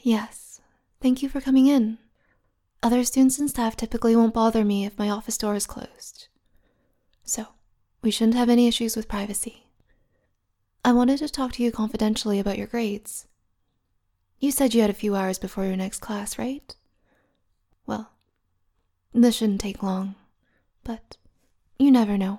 Yes. Thank you for coming in. Other students and staff typically won't bother me if my office door is closed. So, we shouldn't have any issues with privacy. I wanted to talk to you confidentially about your grades. You said you had a few hours before your next class, right? Well, this shouldn't take long, but you never know.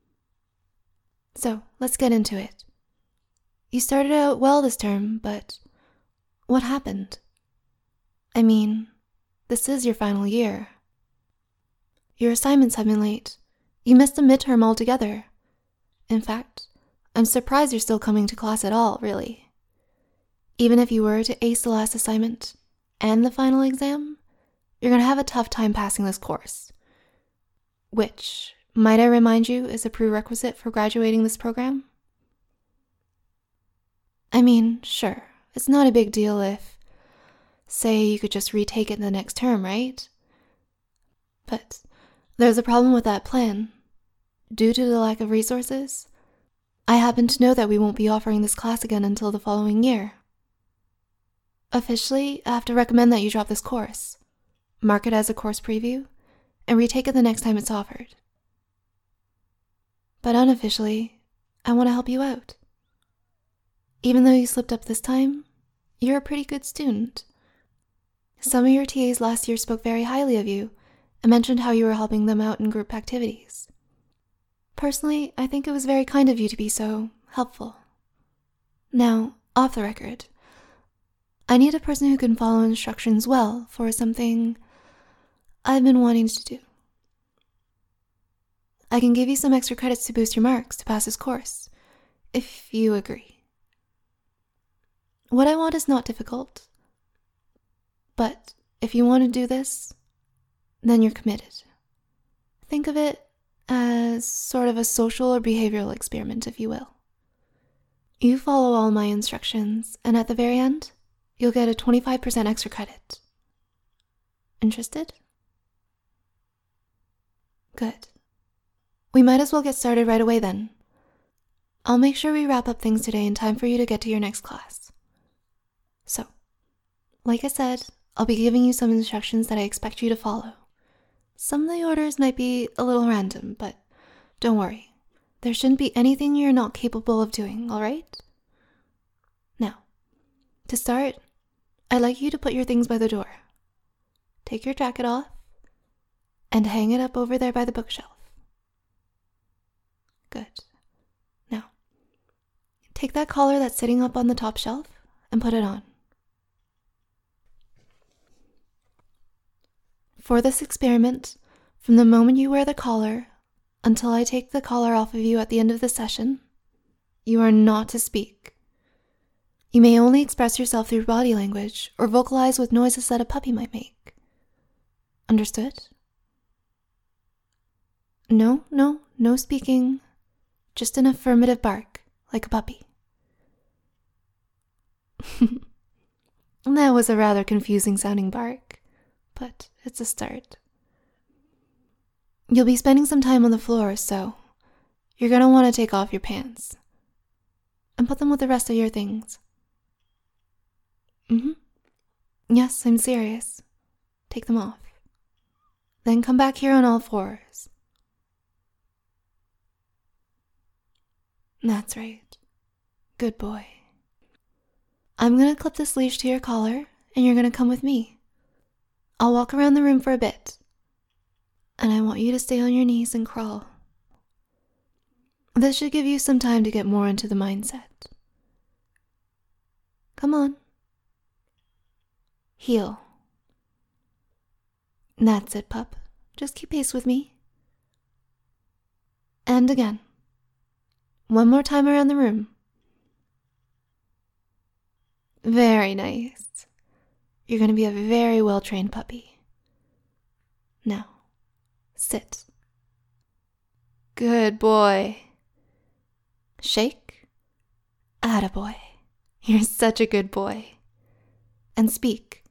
So, let's get into it. You started out well this term, but what happened? I mean, this is your final year. Your assignments have been late. You missed a midterm altogether. In fact, I'm surprised you're still coming to class at all, really. Even if you were to ace the last assignment and the final exam, you're going to have a tough time passing this course. Which, might I remind you, is a prerequisite for graduating this program? I mean, sure, it's not a big deal if, say, you could just retake it the next term, right? But there's a problem with that plan. Due to the lack of resources, I happen to know that we won't be offering this class again until the following year. Officially, I have to recommend that you drop this course, mark it as a course preview, and retake it the next time it's offered. But unofficially, I want to help you out. Even though you slipped up this time, you're a pretty good student. Some of your TAs last year spoke very highly of you and mentioned how you were helping them out in group activities. Personally, I think it was very kind of you to be so helpful. Now, off the record, I need a person who can follow instructions well for something I've been wanting to do. I can give you some extra credits to boost your marks to pass this course, if you agree. What I want is not difficult, but if you want to do this, then you're committed. Think of it as sort of a social or behavioral experiment, if you will. You follow all my instructions, and at the very end, you'll get a 25% extra credit. Interested? Good. We might as well get started right away then. I'll make sure we wrap up things today in time for you to get to your next class. So, like I said, I'll be giving you some instructions that I expect you to follow. Some of the orders might be a little random, but don't worry. There shouldn't be anything you're not capable of doing, alright? Now, to start, I'd like you to put your things by the door. Take your jacket off and hang it up over there by the bookshelf. Good. Now, take that collar that's sitting up on the top shelf and put it on. For this experiment, from the moment you wear the collar until I take the collar off of you at the end of the session, you are not to speak. You may only express yourself through body language or vocalize with noises that a puppy might make. Understood? No speaking. Just an affirmative bark, like a puppy. That was a rather confusing sounding bark, but it's a start. You'll be spending some time on the floor, so you're going to want to take off your pants and put them with the rest of your things. Yes, I'm serious. Take them off. Then come back here on all fours. That's right. Good boy. I'm going to clip this leash to your collar, and you're going to come with me. I'll walk around the room for a bit, and I want you to stay on your knees and crawl. This should give you some time to get more into the mindset. Come on. Heel. That's it, pup. Just keep pace with me. And again. One more time around the room. Very nice. You're going to be a very well-trained puppy. Now, sit. Good boy. Shake. Attaboy. You're such a good boy. And speak.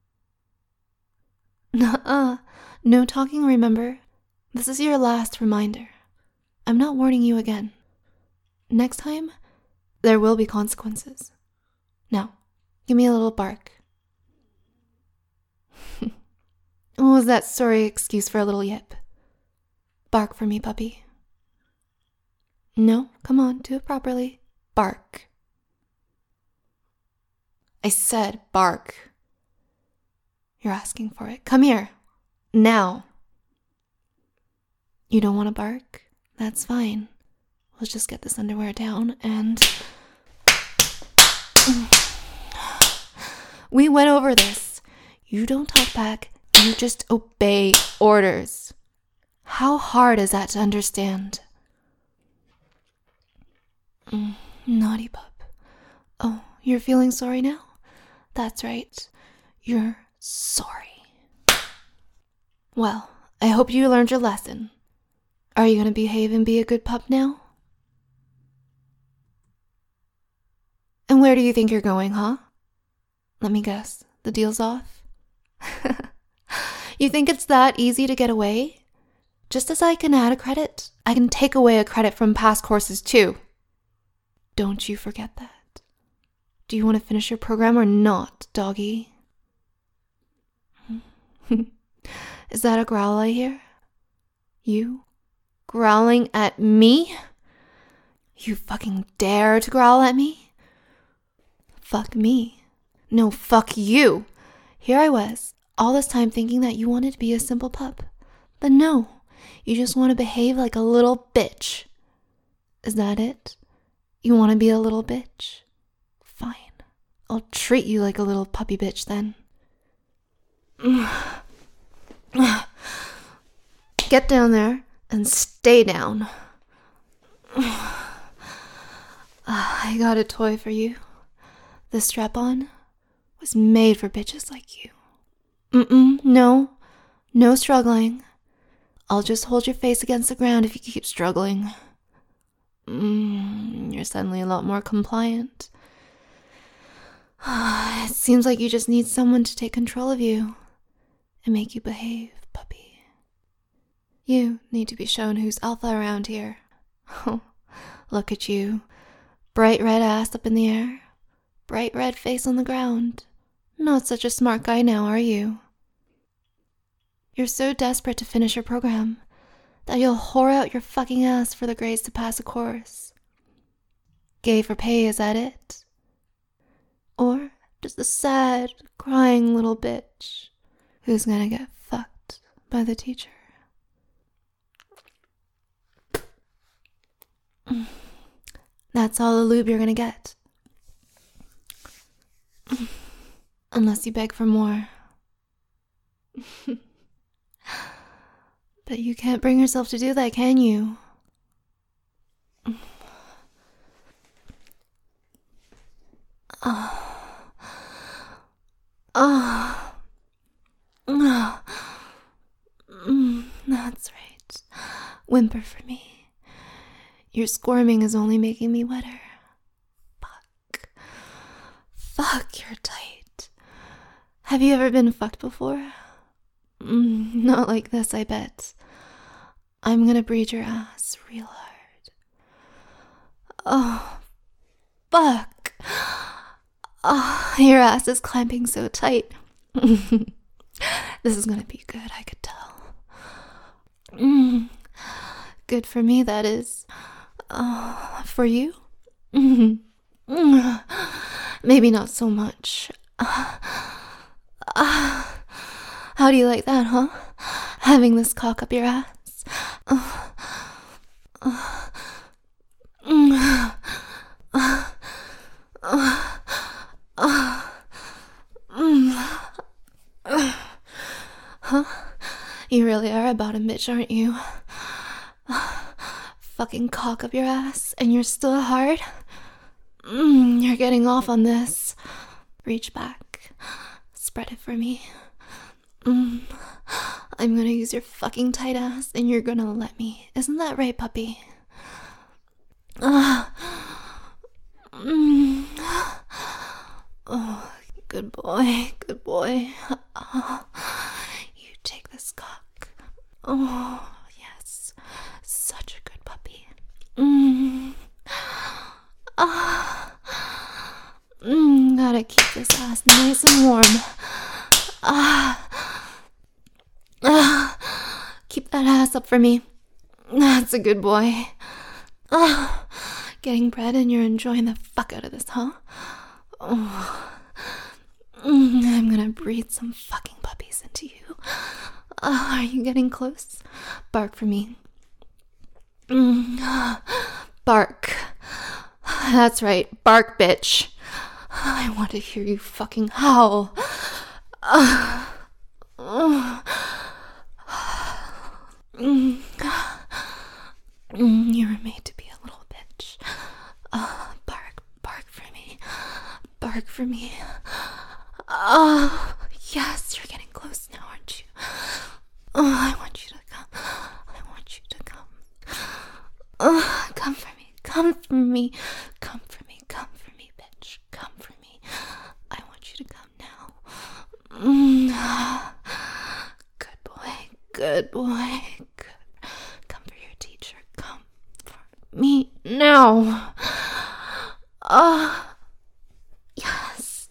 Nuh-uh. No talking, remember? This is your last reminder. I'm not warning you again. Next time, there will be consequences. Now, give me a little bark. What was that sorry excuse for a little yip? Bark for me, puppy. No, come on, do it properly. Bark. I said bark. You're asking for it. Come here. Now. You don't want to bark? That's fine. We'll just get this underwear down and... We went over this. You don't talk back. You just obey orders. How hard is that to understand? Naughty pup. Oh, you're feeling sorry now? That's right. You're sorry. Well, I hope you learned your lesson. Are you going to behave and be a good pup now? And where do you think you're going, huh? Let me guess. The deal's off? You think it's that easy to get away? Just as I can add a credit, I can take away a credit from past courses too. Don't you forget that. Do you want to finish your program or not, doggy? Is that a growl I hear? You? Growling at me? You fucking dare to growl at me? Fuck me. No, fuck you. Here I was, all this time thinking that you wanted to be a simple pup. But no, you just want to behave like a little bitch. Is that it? You want to be a little bitch? Fine. I'll treat you like a little puppy bitch then. Get down there and stay down. I got a toy for you. The strap-on was made for bitches like you. No struggling. I'll just hold your face against the ground if you keep struggling. You're suddenly a lot more compliant. It seems like you just need someone to take control of you and make you behave, puppy. You need to be shown who's alpha around here. Oh, look at you. Bright red ass up in the air. Bright red face on the ground. Not such a smart guy now, are you? You're so desperate to finish your program that you'll whore out your fucking ass for the grades to pass a course. Gay for pay, is that it? Or just a sad, crying little bitch who's gonna get fucked by the teacher? That's all the lube you're gonna get. Unless you beg for more. But you can't bring yourself to do that, can you? That's right. Whimper for me. Your squirming is only making me wetter. Fuck, you're tight. Have you ever been fucked before? Not like this, I bet. I'm gonna breed your ass real hard. Oh, fuck. Oh, your ass is clamping so tight. This is gonna be good, I could tell. Good for me, that is. For you? Maybe not so much. How do you like that, huh? Having this cock up your ass? Huh? You really are a bottom bitch, aren't you? Fucking cock up your ass and you're still hard? You're getting off on this. Reach back. Spread it for me. I'm gonna use your fucking tight ass and you're gonna let me. Isn't that right, puppy? Oh, good boy, good boy. You take this cock. Oh, yes. Such a good puppy. Gotta keep this ass nice and warm. up for me. That's a good boy. Getting bread and you're enjoying the fuck out of this, huh? Oh. I'm gonna breed some fucking puppies into you. Are you getting close? Bark for me. Bark. That's right, bark, bitch. I want to hear you fucking howl. You were made to be a little bitch. Bark for me. Bark for me. Yes, you're getting close now, aren't you? I want you to come. I want you to come. Come for me. Come for me. Come for me. Come for me, bitch. Come for me. I want you to come now. Good boy. Good boy. Good. Come for your teacher. Come for me now. Yes.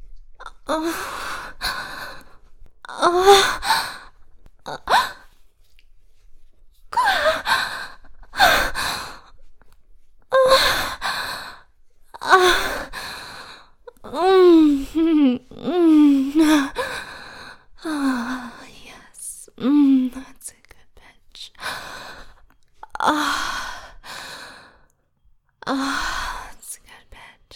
Yes. That's a good bitch. That's a good bitch.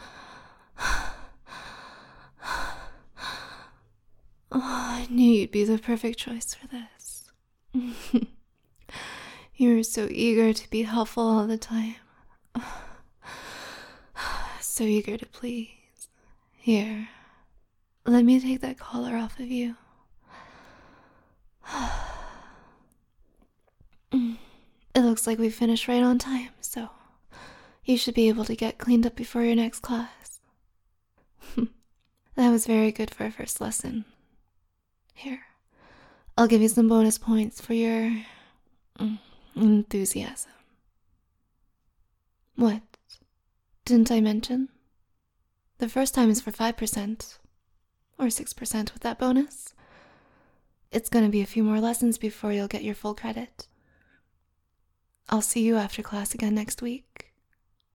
I knew you'd be the perfect choice for this. You were so eager to be helpful all the time. So eager to please. Here, let me take that collar off of you. It looks like we finished right on time, so you should be able to get cleaned up before your next class. That was very good for a first lesson. Here, I'll give you some bonus points for your enthusiasm. What? Didn't I mention? The first time is for 5%, or 6% with that bonus. It's gonna be a few more lessons before you'll get your full credit. I'll see you after class again next week.